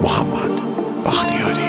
محمد بختیاری.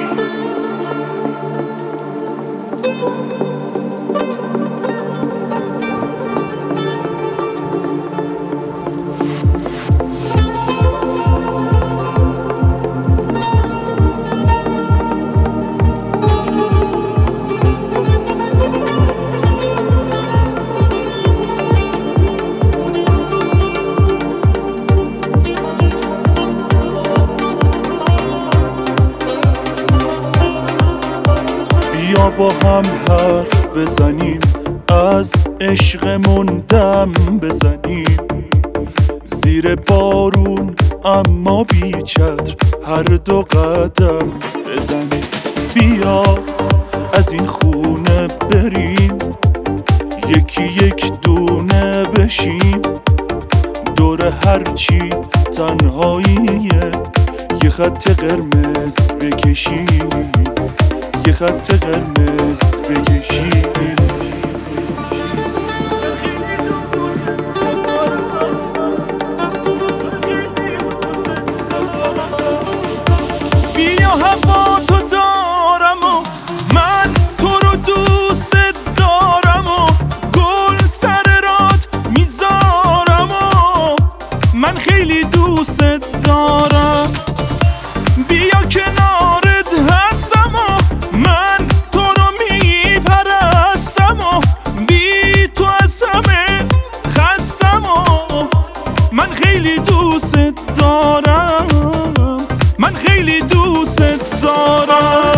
بیا با هم حرف بزنیم، از عشقمون دم بزنیم، زیر بارون اما بی چتر هر دو قدم بزنیم. بیا از این خونه بریم، یکی یک دونه بشیم، دور هرچی تنهاییه یه خط قرمز بکشیم، یه خط قرمز بکشیم. بیا هوا تو دارم و من تو رو دوست دارم و گل سر رات میذارم و من خیلی دوست دارم. بیا کنارت هستم و من تو رو میپرستم و بی تو از همه خستم و من خیلی دوست دارم، من خیلی دوست دارم.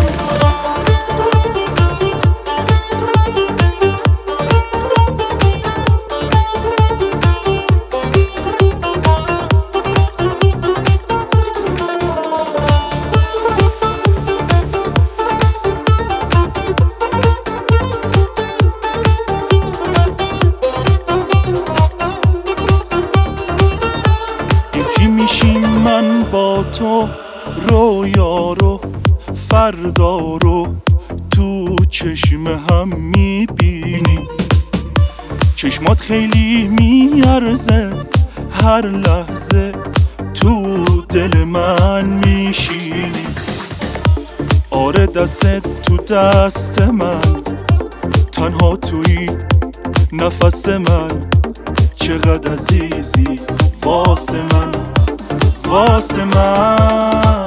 یکی میشیم من با تو، رویا رو فردا رو تو چشم هم میبینی، چشمات خیلی میارزه هر لحظه تو دل من میشینی. آره دستت تو دست من، تنها توی نفس من، چقدر عزیزی واسه من، واسه من.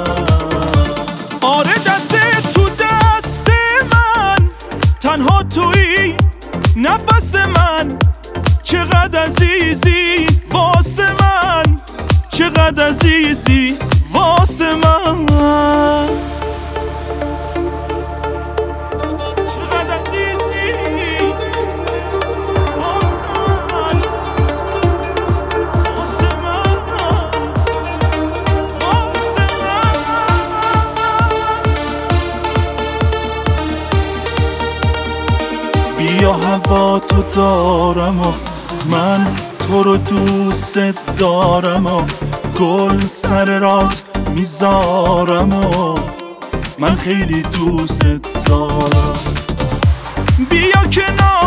آره دستت تو دست من، تنها توی نفس من، چقدر عزیزی واسه من، چقدر عزیزی واسه من. بیا هوا تو دارم و من تو رو دوست دارم و گل سر رات میذارم و من خیلی دوست دارم. بیا کنار